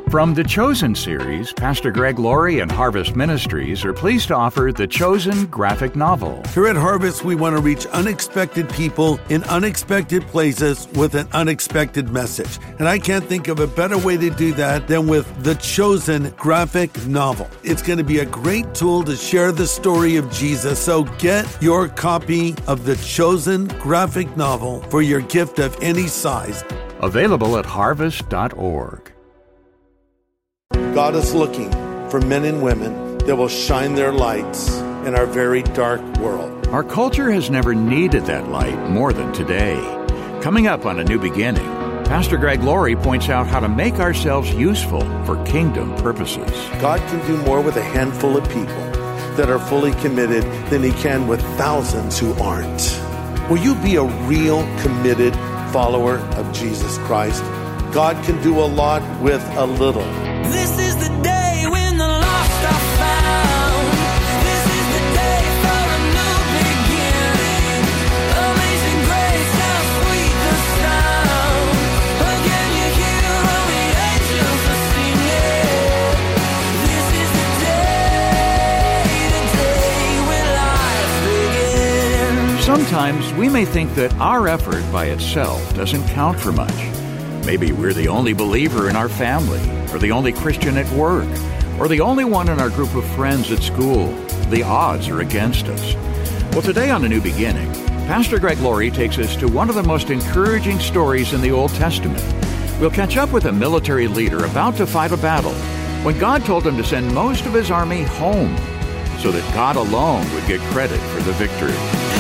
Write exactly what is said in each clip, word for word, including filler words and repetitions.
From the Chosen series, Pastor Greg Laurie and Harvest Ministries are pleased to offer The Chosen graphic novel. Here at Harvest, we want to reach unexpected people in unexpected places with an unexpected message. And I can't think of a better way to do that than with The Chosen graphic novel. It's going to be a great tool to share the story of Jesus. So get your copy of The Chosen graphic novel for your gift of any size. Available at harvest dot org. God is looking for men and women that will shine their lights in our very dark world. Our culture has never needed that light more than today. Coming up on A New Beginning, Pastor Greg Laurie points out how to make ourselves useful for kingdom purposes. God can do more with a handful of people that are fully committed than he can with thousands who aren't. Will you be a real committed follower of Jesus Christ? God can do a lot with a little. This is the day when the lost are found. This is the day for a new beginning. Amazing grace, how sweet the sound. Again you hear all the angels are singing. This is the day, the day when life begins. Sometimes we may think that our effort by itself doesn't count for much. Maybe we're the only believer in our family, or the only Christian at work, or the only one in our group of friends at school. The odds are against us. Well, today on A New Beginning, Pastor Greg Laurie takes us to one of the most encouraging stories in the Old Testament. We'll catch up with a military leader about to fight a battle when God told him to send most of his army home so that God alone would get credit for the victory.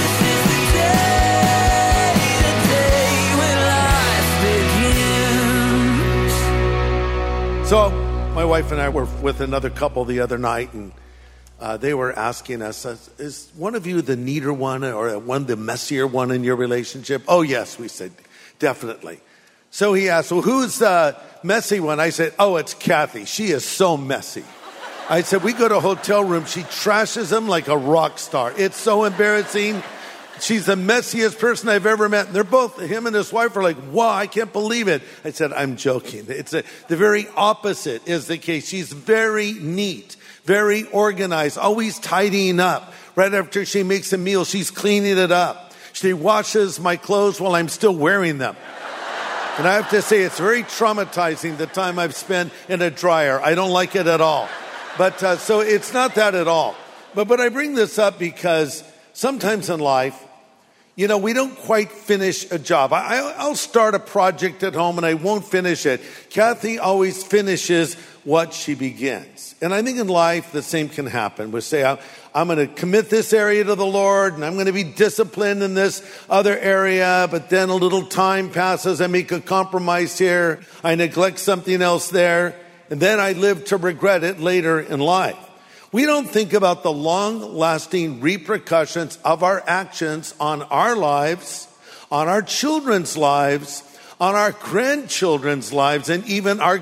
So my wife and I were with another couple the other night, and uh, they were asking us, is one of you the neater one or one the messier one in your relationship? Oh, yes, we said, definitely. So he asked, well, who's the messy one? I said, oh, it's Kathy. She is so messy. I said, we go to a hotel room. She trashes them like a rock star. It's so embarrassing. She's the messiest person I've ever met. And they're both, him and his wife are like, wow, I can't believe it. I said, I'm joking. It's a, the very opposite is the case. She's very neat, very organized, always tidying up. Right after she makes a meal, she's cleaning it up. She washes my clothes while I'm still wearing them. And I have to say, it's very traumatizing the time I've spent in a dryer. I don't like it at all. But uh, so it's not that at all. But, but I bring this up because sometimes in life, you know, we don't quite finish a job. I, I'll start a project at home and I won't finish it. Kathy always finishes what she begins. And I think in life, the same can happen. We say, I'm going to commit this area to the Lord and I'm going to be disciplined in this other area. But then a little time passes. I make a compromise here. I neglect something else there. And then I live to regret it later in life. We don't think about the long-lasting repercussions of our actions on our lives, on our children's lives, on our grandchildren's lives, and even our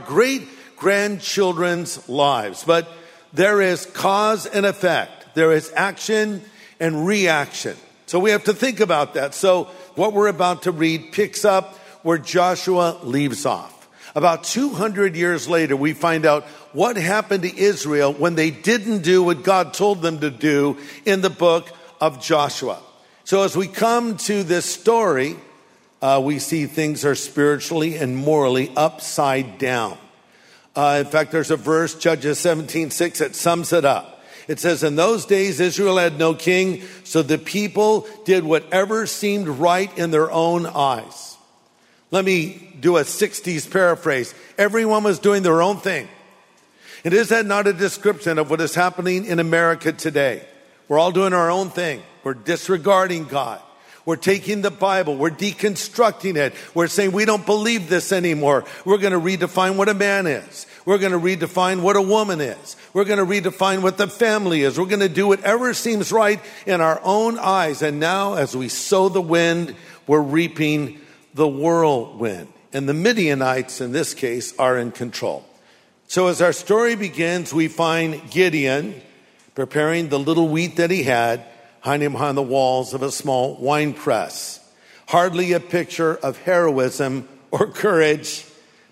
great-grandchildren's lives. But there is cause and effect. There is action and reaction. So we have to think about that. So what we're about to read picks up where Joshua leaves off. About two hundred years later, we find out what happened to Israel when they didn't do what God told them to do in the book of Joshua. So as we come to this story, uh, we see things are spiritually and morally upside down. Uh, in fact, there's a verse, Judges seventeen six, that sums it up. It says, in those days, Israel had no king, so the people did whatever seemed right in their own eyes. Let me do a sixties paraphrase. Everyone was doing their own thing. And is that not a description of what is happening in America today? We're all doing our own thing. We're disregarding God. We're taking the Bible. We're deconstructing it. We're saying we don't believe this anymore. We're going to redefine what a man is. We're going to redefine what a woman is. We're going to redefine what the family is. We're going to do whatever seems right in our own eyes. And now as we sow the wind, we're reaping the whirlwind. And the Midianites, in this case, are in control. So as our story begins, we find Gideon preparing the little wheat that he had, hiding behind the walls of a small wine press. Hardly a picture of heroism or courage.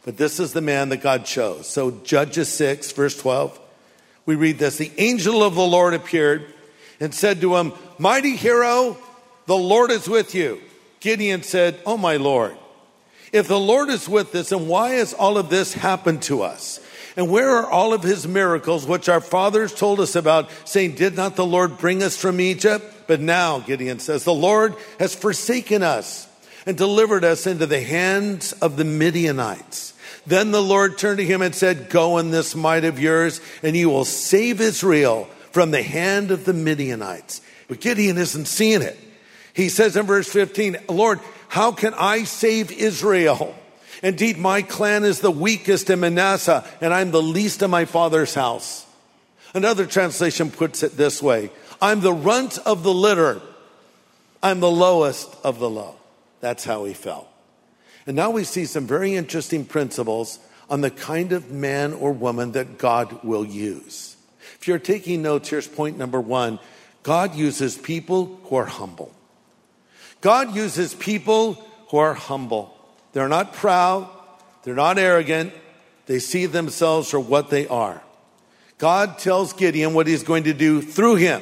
But this is the man that God chose. So Judges six, verse twelve, we read this. The angel of the Lord appeared and said to him, mighty hero, the Lord is with you. Gideon said, oh my Lord, if the Lord is with us, then why has all of this happened to us? And where are all of his miracles, which our fathers told us about, saying, did not the Lord bring us from Egypt? But now, Gideon says, the Lord has forsaken us and delivered us into the hands of the Midianites. Then the Lord turned to him and said, go in this might of yours, and you will save Israel from the hand of the Midianites. But Gideon isn't seeing it. He says in verse fifteen, Lord, how can I save Israel? Indeed, my clan is the weakest in Manasseh, and I'm the least in my father's house. Another translation puts it this way, I'm the runt of the litter. I'm the lowest of the low. That's how he felt. And now we see some very interesting principles on the kind of man or woman that God will use. If you're taking notes, here's point number one. God uses people who are humble. God uses people who are humble. They're not proud. They're not arrogant. They see themselves for what they are. God tells Gideon what he's going to do through him.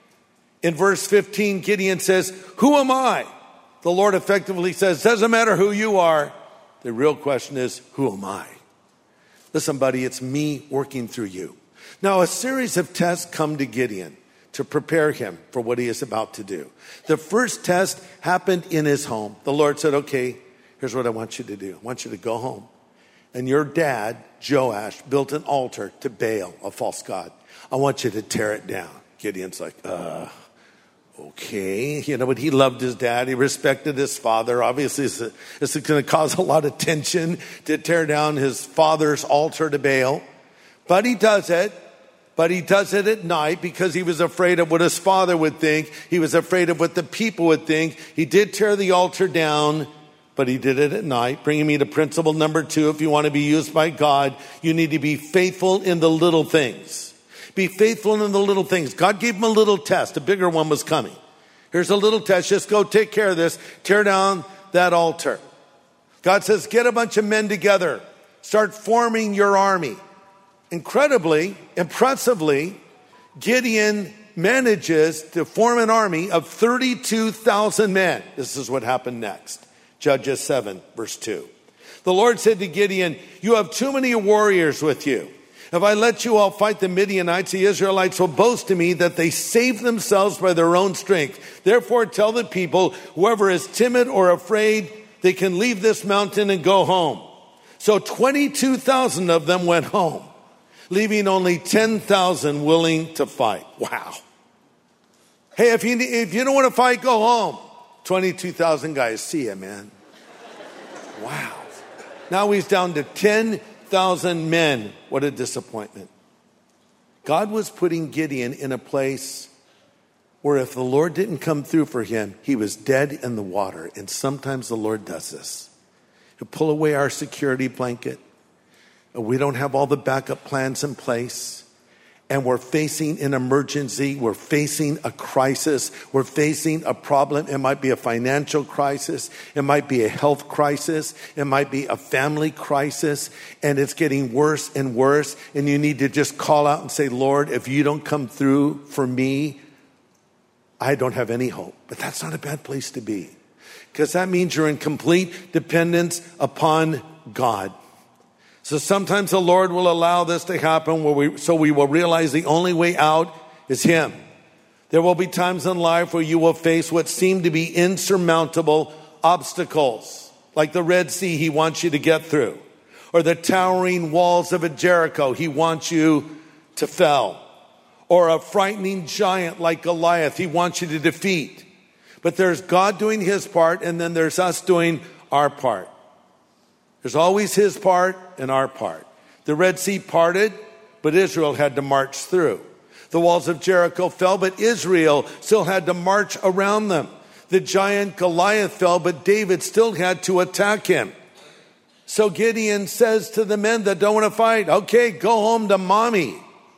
In verse fifteen, Gideon says, who am I? The Lord effectively says, doesn't matter who you are. The real question is, who am I? Listen, buddy, it's me working through you. Now, a series of tests come to Gideon to prepare him for what he is about to do. The first test happened in his home. The Lord said, okay, here's what I want you to do. I want you to go home. And your dad, Joash, built an altar to Baal, a false god. I want you to tear it down. Gideon's like, uh, okay. You know, but he loved his dad. He respected his father. Obviously, this is going to cause a lot of tension to tear down his father's altar to Baal. But he does it. But he does it at night because he was afraid of what his father would think. He was afraid of what the people would think. He did tear the altar down, but he did it at night. Bringing me to principle number two. If you want to be used by God, you need to be faithful in the little things. Be faithful in the little things. God gave him a little test. A bigger one was coming. Here's a little test. Just go take care of this. Tear down that altar. God says, get a bunch of men together. Start forming your army. Incredibly, impressively, Gideon manages to form an army of thirty-two thousand men. This is what happened next. Judges seven, verse two. The Lord said to Gideon, you have too many warriors with you. If I let you all fight the Midianites, the Israelites will boast to me that they saved themselves by their own strength. Therefore, tell the people, whoever is timid or afraid, they can leave this mountain and go home. So twenty-two thousand of them went home, leaving only ten thousand willing to fight. Wow. Hey, if you, if you don't want to fight, go home. twenty-two thousand guys. See ya, man. Wow. Now he's down to ten thousand men. What a disappointment. God was putting Gideon in a place where if the Lord didn't come through for him, he was dead in the water. And sometimes the Lord does this. He'll pull away our security blanket. We don't have all the backup plans in place. And we're facing an emergency. We're facing a crisis. We're facing a problem. It might be a financial crisis. It might be a health crisis. It might be a family crisis. And it's getting worse and worse. And you need to just call out and say, Lord, if you don't come through for me, I don't have any hope. But that's not a bad place to be, because that means you're in complete dependence upon God. So sometimes the Lord will allow this to happen where we, so we will realize the only way out is him. There will be times in life where you will face what seem to be insurmountable obstacles, like the Red Sea he wants you to get through, or the towering walls of a Jericho he wants you to fell, or a frightening giant like Goliath he wants you to defeat. But there's God doing his part, and then there's us doing our part. There's always his part and our part. The Red Sea parted, but Israel had to march through. The walls of Jericho fell, but Israel still had to march around them. The giant Goliath fell, but David still had to attack him. So Gideon says to the men that don't want to fight, okay, go home to mommy.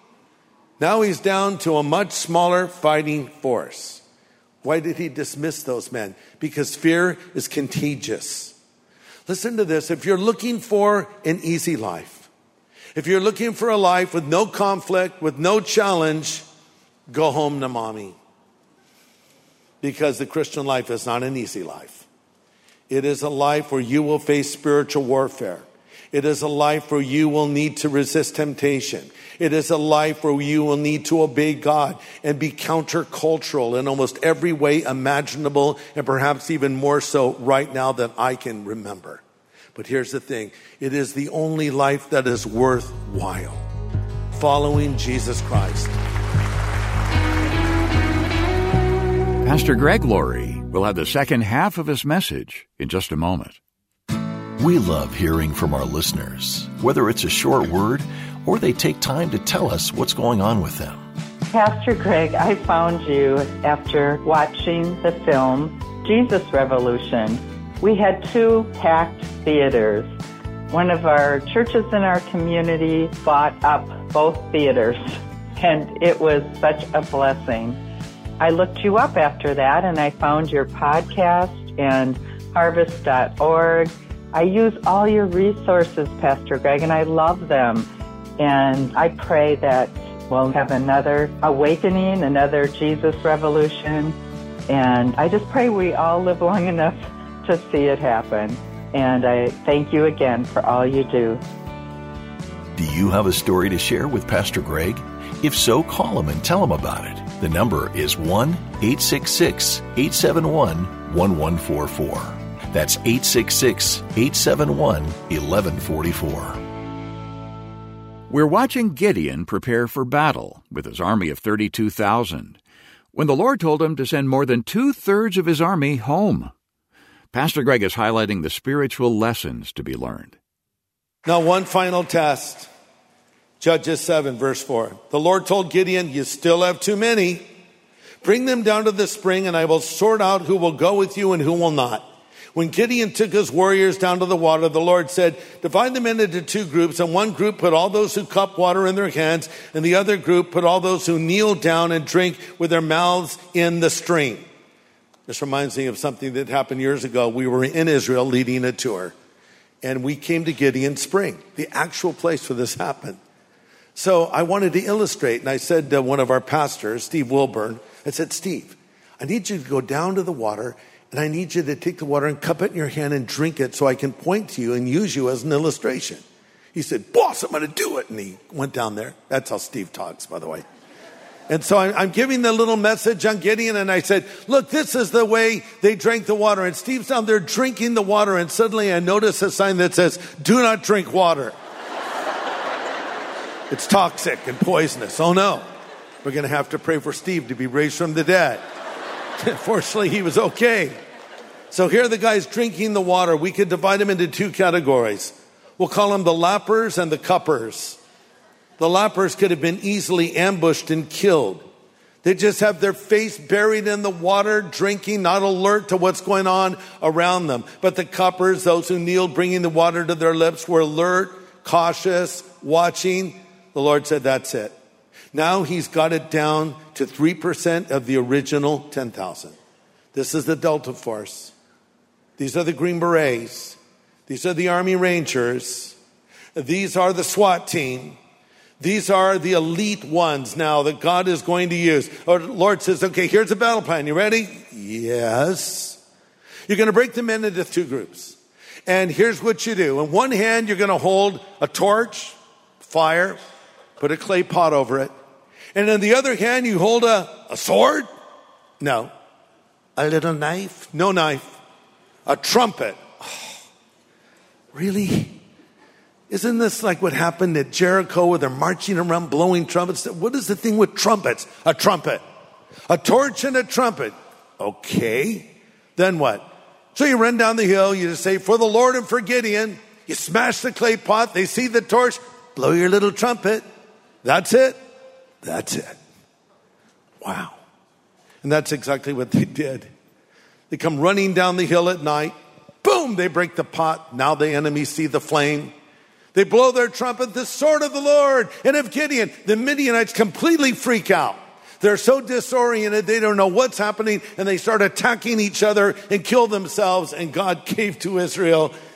Now he's down to a much smaller fighting force. Why did he dismiss those men? Because fear is contagious. Listen to this. If you're looking for an easy life, if you're looking for a life with no conflict, with no challenge, go home to mommy. Because the Christian life is not an easy life. It is a life where you will face spiritual warfare. It is a life where you will need to resist temptation. It is a life where you will need to obey God and be countercultural in almost every way imaginable, and perhaps even more so right now than I can remember. But here's the thing. It is the only life that is worthwhile. Following Jesus Christ. Pastor Greg Laurie will have the second half of his message in just a moment. We love hearing from our listeners, whether it's a short word or they take time to tell us what's going on with them. Pastor Greg, I found you after watching the film Jesus Revolution. We had two packed theaters. One of our churches in our community bought up both theaters, and it was such a blessing. I looked you up after that, and I found your podcast and harvest dot org. I use all your resources, Pastor Greg, and I love them. And I pray that we'll have another awakening, another Jesus revolution. And I just pray we all live long enough to see it happen. And I thank you again for all you do. Do you have a story to share with Pastor Greg? If so, call him and tell him about it. The number is one eight six six, eight seven one, one one four four. That's eight six six, eight seven one, one one four four. We're watching Gideon prepare for battle with his army of thirty-two thousand, when the Lord told him to send more than two-thirds of his army home. Pastor Greg is highlighting the spiritual lessons to be learned. Now, one final test. Judges seven, verse four. The Lord told Gideon, you still have too many. Bring them down to the spring, and I will sort out who will go with you and who will not. When Gideon took his warriors down to the water, the Lord said, divide them into two groups, and one group put all those who cup water in their hands, and the other group put all those who kneel down and drink with their mouths in the stream. This reminds me of something that happened years ago. We were in Israel leading a tour, and we came to Gideon Spring, the actual place where this happened. So I wanted to illustrate, and I said to one of our pastors, Steve Wilburn, I said, Steve, I need you to go down to the water, and I need you to take the water and cup it in your hand and drink it so I can point to you and use you as an illustration. He said, boss, I'm going to do it. And he went down there. That's how Steve talks, by the way. And so I'm giving the little message on Gideon, and I said, look, this is the way they drank the water. And Steve's down there drinking the water, and suddenly I notice a sign that says, do not drink water. It's toxic and poisonous. Oh, no. We're going to have to pray for Steve to be raised from the dead. Fortunately, he was okay. So here the guy's drinking the water. We could divide them into two categories. We'll call them the lappers and the cuppers. The lappers could have been easily ambushed and killed. They just have their face buried in the water, drinking, not alert to what's going on around them. But the cuppers, those who kneeled, bringing the water to their lips, were alert, cautious, watching. The Lord said, that's it. Now he's got it down to three percent of the original ten thousand. This is the Delta Force. These are the Green Berets. These are the Army Rangers. These are the SWAT team. These are the elite ones now that God is going to use. Our Lord says, okay, here's the battle plan. You ready? Yes. You're going to break the men into two groups. And here's what you do. In one hand, you're going to hold a torch, fire, put a clay pot over it. And in the other hand, you hold a, a sword? No. A little knife? No knife. A trumpet. Oh, really? Isn't this like what happened at Jericho where they're marching around blowing trumpets? What is the thing with trumpets? A trumpet. A torch and a trumpet. Okay. Then what? So you run down the hill. You just say, for the Lord and for Gideon. You smash the clay pot. They see the torch. Blow your little trumpet. That's it. That's it. Wow. And that's exactly what they did. They come running down the hill at night. Boom, they break the pot. Now the enemy see the flame. They blow their trumpet, the sword of the Lord. And of Gideon, the Midianites completely freak out. They're so disoriented, they don't know what's happening, and they start attacking each other and kill themselves, and God gave to Israel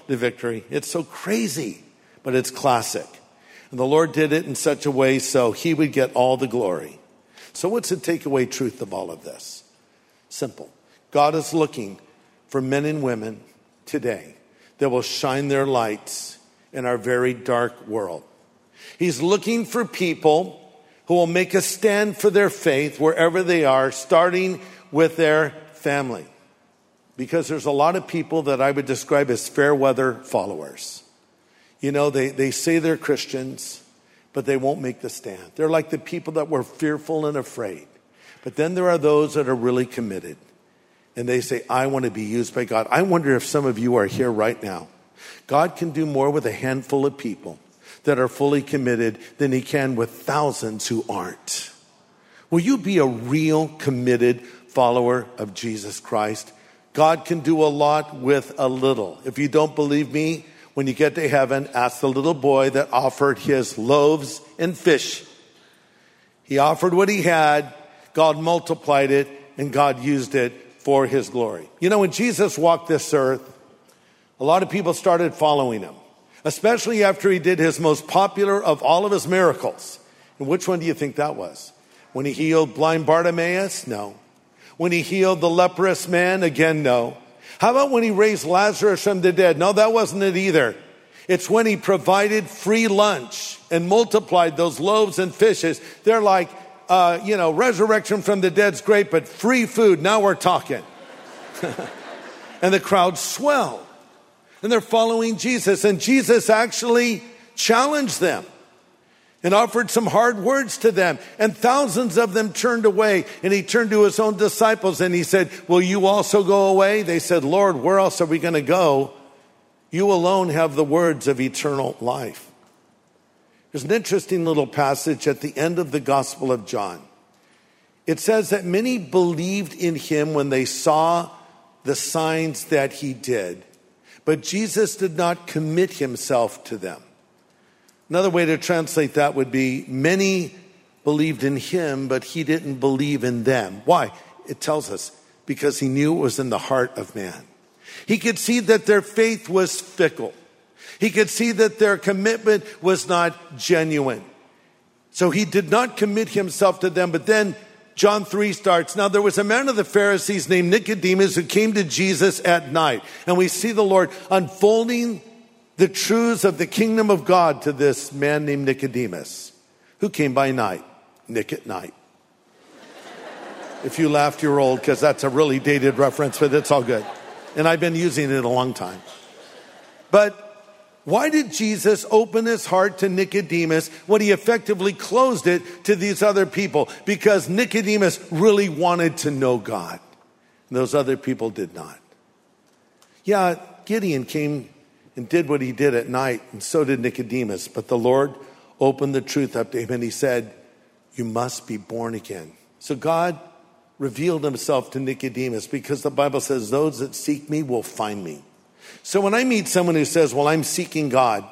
to victory. It's so crazy, but it's classic. And the Lord did it in such a way so he would get all the glory. So what's the takeaway truth of all of this? Simple. God is looking for men and women today that will shine their lights in our very dark world. He's looking for people who will make a stand for their faith wherever they are, starting with their family. Because there's a lot of people that I would describe as fair weather followers. You know, they, they say they're Christians, but they won't make the stand. They're like the people that were fearful and afraid. But then there are those that are really committed. And they say, I want to be used by God. I wonder if some of you are here right now. God can do more with a handful of people that are fully committed than he can with thousands who aren't. Will you be a real committed follower of Jesus Christ? God can do a lot with a little. If you don't believe me, when you get to heaven, ask the little boy that offered his loaves and fish. He offered what he had, God multiplied it, and God used it for his glory. You know, when Jesus walked this earth, a lot of people started following him, especially after he did his most popular of all of his miracles. And which one do you think that was? When he healed blind Bartimaeus? No. When he healed the leprous man? Again, no. How about when he raised Lazarus from the dead? No, that wasn't it either. It's when he provided free lunch and multiplied those loaves and fishes. They're like, uh, you know, resurrection from the dead's great, but free food, now we're talking. And the crowd swelled. And they're following Jesus. And Jesus actually challenged them and offered some hard words to them. And thousands of them turned away. And he turned to his own disciples and he said, will you also go away? They said, Lord, where else are we going to go? You alone have the words of eternal life. There's an interesting little passage at the end of the Gospel of John. It says that many believed in him when they saw the signs that he did. But Jesus did not commit himself to them. Another way to translate that would be, many believed in him, but he didn't believe in them. Why? It tells us, because he knew it was in the heart of man. He could see that their faith was fickle. He could see that their commitment was not genuine. So he did not commit himself to them. But then John three starts. Now there was a man of the Pharisees named Nicodemus who came to Jesus at night. And we see the Lord unfolding the truths of the kingdom of God to this man named Nicodemus, who came by night. Nick at night. If you laughed, you're old, because that's a really dated reference, but it's all good. And I've been using it a long time. But why did Jesus open his heart to Nicodemus when he effectively closed it to these other people? Because Nicodemus really wanted to know God. And those other people did not. Yeah, Gideon came and did what he did at night, and so did Nicodemus. But the Lord opened the truth up to him, and he said, you must be born again. So God revealed himself to Nicodemus, because the Bible says those that seek me will find me. So when I meet someone who says, well, I'm seeking God,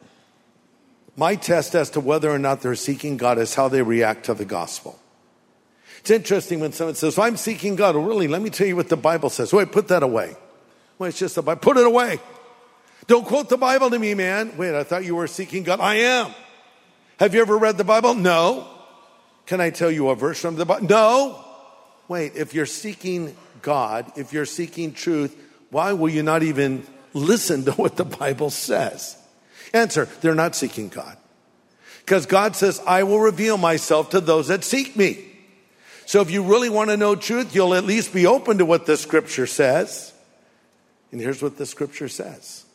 my test as to whether or not they're seeking God is how they react to the gospel. It's interesting when someone says, well, I'm seeking God. Well, really, let me tell you what the Bible says. Wait, put that away. Well, it's just the Bible. Put it away. Don't quote the Bible to me, man. Wait, I thought you were seeking God. I am. Have you ever read the Bible? No. Can I tell you a verse from the Bible? No. Wait, if you're seeking God, if you're seeking truth, why will you not even listen to what the Bible says? Answer, they're not seeking God. Because God says, I will reveal myself to those that seek me. So if you really want to know truth, you'll at least be open to what the scripture says. And here's what the scripture says.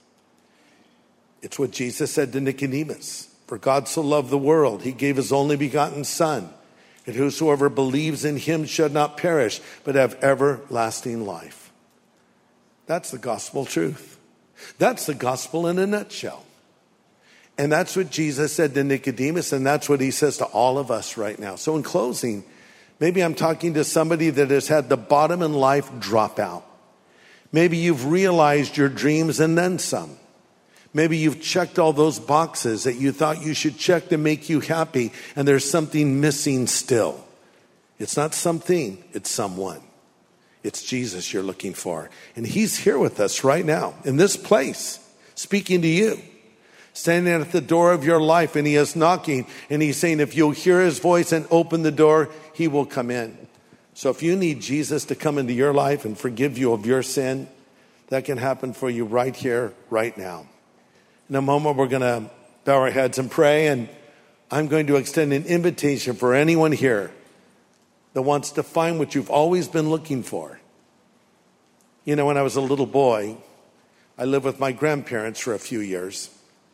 It's what Jesus said to Nicodemus. For God so loved the world, he gave his only begotten son. And whosoever believes in him should not perish, but have everlasting life. That's the gospel truth. That's the gospel in a nutshell. And that's what Jesus said to Nicodemus, and that's what he says to all of us right now. So in closing, maybe I'm talking to somebody that has had the bottom in life drop out. Maybe you've realized your dreams and then some. Maybe you've checked all those boxes that you thought you should check to make you happy, and there's something missing still. It's not something, it's someone. It's Jesus you're looking for. And he's here with us right now in this place. speaking to you, standing at the door of your life, and he is knocking, and he's saying, if you'll hear his voice and open the door, he will come in. So if you need Jesus to come into your life and forgive you of your sin, that can happen for you right here, right now. In a moment, we're going to bow our heads and pray, and I'm going to extend an invitation for anyone here that wants to find what you've always been looking for. You know, when I was a little boy, I lived with my grandparents for a few years.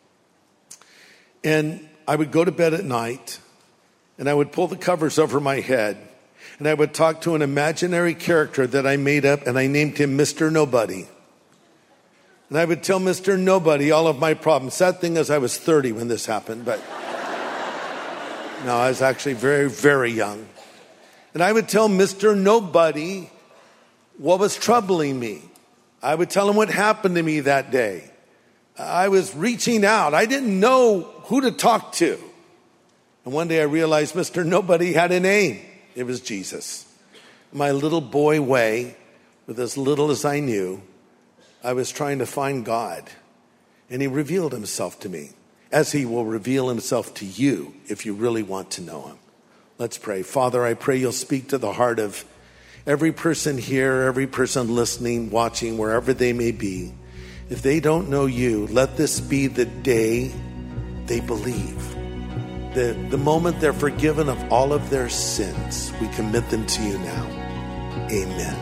And I would go to bed at night, and I would pull the covers over my head, and I would talk to an imaginary character that I made up, and I named him Mister Nobody. And I would tell Mister Nobody all of my problems. Sad thing is I was thirty when this happened, but no, I was actually very, very young. And I would tell Mister Nobody what was troubling me. I would tell him what happened to me that day. I was reaching out. I didn't know who to talk to. And one day I realized Mister Nobody had a name. It was Jesus. My little boy way, with as little as I knew, I was trying to find God. And he revealed himself to me, as he will reveal himself to you if you really want to know him. Let's pray. Father, I pray you'll speak to the heart of every person here, every person listening, watching, wherever they may be. If they don't know you, let this be the day they believe. The, the moment they're forgiven of all of their sins, we commit them to you now. Amen.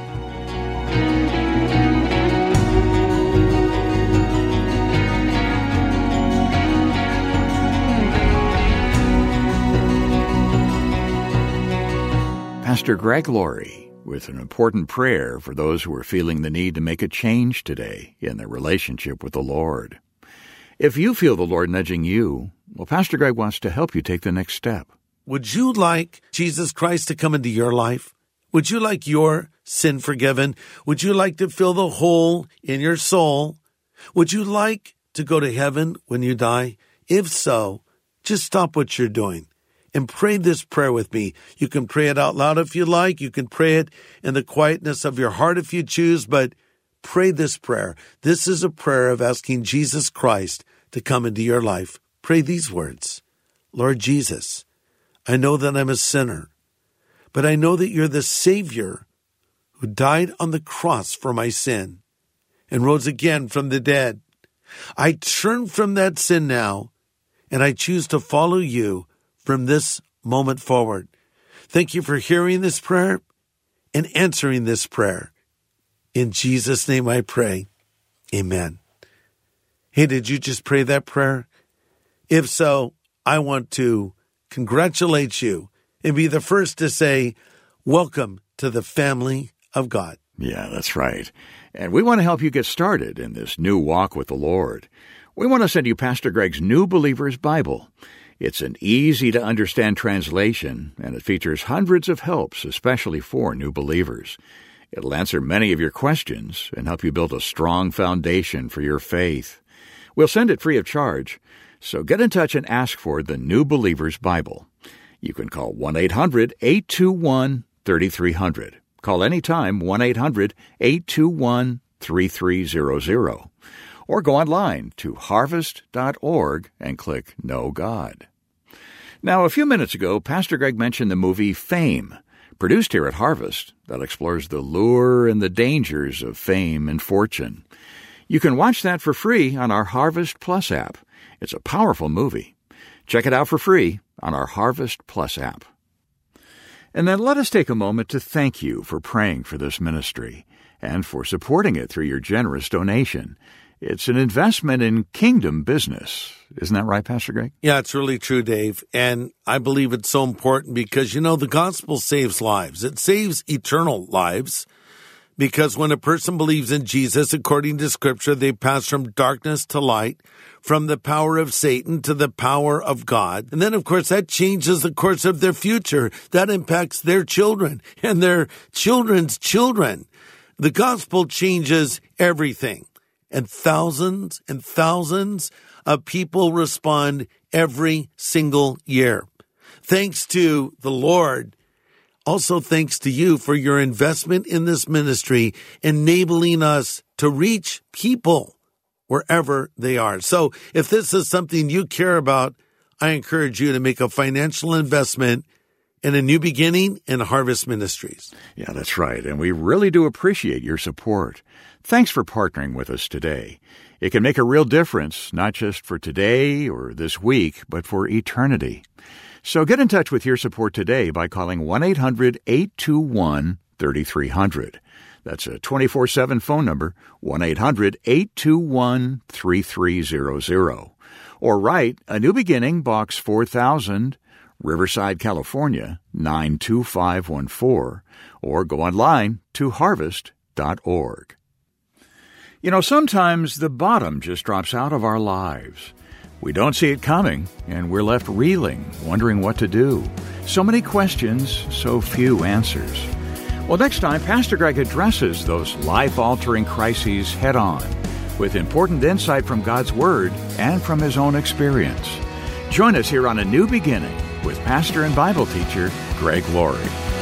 Pastor Greg Laurie with an important prayer for those who are feeling the need to make a change today in their relationship with the Lord. If you feel the Lord nudging you, well, Pastor Greg wants to help you take the next step. Would you like Jesus Christ to come into your life? Would you like your sin forgiven? Would you like to fill the hole in your soul? Would you like to go to heaven when you die? If so, just stop what you're doing and pray this prayer with me. You can pray it out loud if you like. You can pray it in the quietness of your heart if you choose, but pray this prayer. This is a prayer of asking Jesus Christ to come into your life. Pray these words. Lord Jesus, I know that I'm a sinner, but I know that you're the Savior who died on the cross for my sin and rose again from the dead. I turn from that sin now, and I choose to follow you from this moment forward. Thank you for hearing this prayer and answering this prayer. In Jesus' name I pray. Amen. Hey, did you just pray that prayer? If so, I want to congratulate you and be the first to say, welcome to the family of God. Yeah, that's right. And we want to help you get started in this new walk with the Lord. We want to send you Pastor Greg's New Believer's Bible. It's an easy-to-understand translation, and it features hundreds of helps, especially for new believers. It'll answer many of your questions and help you build a strong foundation for your faith. We'll send it free of charge, so get in touch and ask for the New Believer's Bible. You can call one eight hundred eight two one three three zero zero. Call anytime, one eight hundred eight two one three three zero zero. Or go online to harvest dot org and click Know God. Now, a few minutes ago, Pastor Greg mentioned the movie Fame, produced here at Harvest, that explores the lure and the dangers of fame and fortune. You can watch that for free on our Harvest Plus app. It's a powerful movie. Check it out for free on our Harvest Plus app. And then let us take a moment to thank you for praying for this ministry and for supporting it through your generous donation. It's an investment in kingdom business. Isn't that right, Pastor Greg? Yeah, it's really true, Dave. And I believe it's so important because, you know, the gospel saves lives. It saves eternal lives because when a person believes in Jesus, according to Scripture, they pass from darkness to light, from the power of Satan to the power of God. And then, of course, that changes the course of their future. That impacts their children and their children's children. The gospel changes everything. And thousands and thousands of people respond every single year. Thanks to the Lord. Also thanks to you for your investment in this ministry, enabling us to reach people wherever they are. So if this is something you care about, I encourage you to make a financial investment in a new beginning in Harvest Ministries. Yeah, that's right. And we really do appreciate your support. Thanks for partnering with us today. It can make a real difference, not just for today or this week, but for eternity. So get in touch with your support today by calling one eight hundred eight two one three three zero zero. That's a twenty-four seven phone number, one eight hundred eight two one three three zero zero. Or write A New Beginning, Box four thousand, Riverside, California, nine two five one four, or go online to harvest dot org. You know, sometimes the bottom just drops out of our lives. We don't see it coming, and we're left reeling, wondering what to do. So many questions, so few answers. Well, next time, Pastor Greg addresses those life-altering crises head-on with important insight from God's Word and from his own experience. Join us here on A New Beginning with pastor and Bible teacher Greg Laurie.